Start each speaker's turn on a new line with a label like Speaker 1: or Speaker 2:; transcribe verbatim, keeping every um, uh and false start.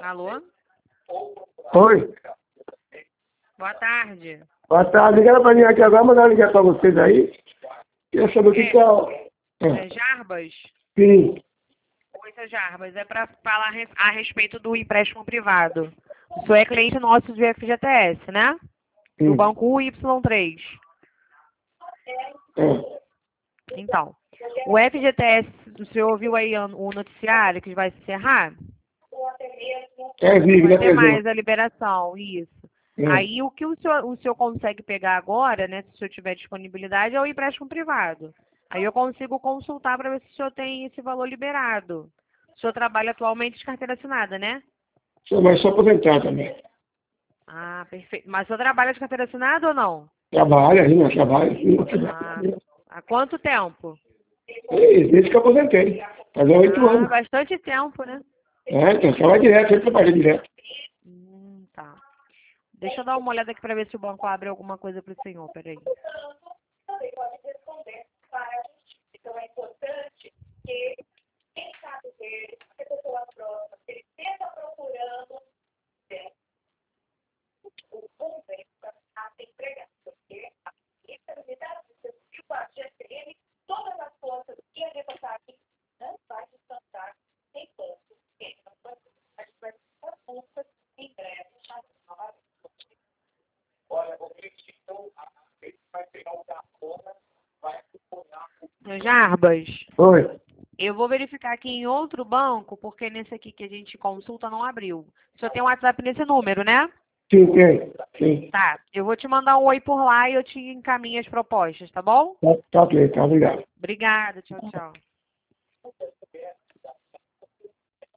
Speaker 1: Alô?
Speaker 2: Oi.
Speaker 1: Boa tarde.
Speaker 2: Boa tarde. Ligaram para mim aqui agora, mandaram ligar para vocês aí. Queria saber o que
Speaker 1: É.
Speaker 2: que é. o-
Speaker 1: É
Speaker 2: É.
Speaker 1: Jarbas?
Speaker 2: Sim.
Speaker 1: Oi, seu Jarbas. É para falar re- a respeito do empréstimo privado. O senhor é cliente nosso de F G T S, né? Do
Speaker 2: Sim.
Speaker 1: banco U Y três.
Speaker 2: É.
Speaker 1: Então, o F G T S, o senhor ouviu aí o noticiário que vai se encerrar?
Speaker 2: É
Speaker 1: Não
Speaker 2: vive,
Speaker 1: vai
Speaker 2: né,
Speaker 1: ter mais
Speaker 2: presente?
Speaker 1: a liberação, isso.
Speaker 2: É.
Speaker 1: Aí o que o senhor, o senhor consegue pegar agora, né, se o senhor tiver disponibilidade, é o empréstimo privado. Aí eu consigo consultar para ver se o senhor tem esse valor liberado. O senhor trabalha atualmente de carteira assinada, né?
Speaker 2: Sou, mas sou aposentado também.
Speaker 1: Ah, perfeito. Mas o senhor trabalha de carteira assinada ou não?
Speaker 2: Trabalho ainda, trabalho.
Speaker 1: Ah, há quanto tempo?
Speaker 2: É, desde que eu aposentei. Faz oito
Speaker 1: Ah,
Speaker 2: anos.
Speaker 1: bastante tempo, né?
Speaker 2: É, então, trabalho direto, sempre trabalhei direto.
Speaker 1: Hum, tá. Deixa eu dar uma olhada aqui para ver se o banco abre alguma coisa para o senhor, peraí. Seu Jarbas,
Speaker 2: Oi.
Speaker 1: eu vou verificar aqui em outro banco, porque nesse aqui que a gente consulta não abriu. O senhor tem um WhatsApp nesse número, né?
Speaker 2: Sim, tem. Sim.
Speaker 1: Tá. Eu vou te mandar um oi por lá e eu te encaminho as propostas, tá bom?
Speaker 2: Tá, tá ok, tá, obrigado.
Speaker 1: Obrigada. Tchau, tchau.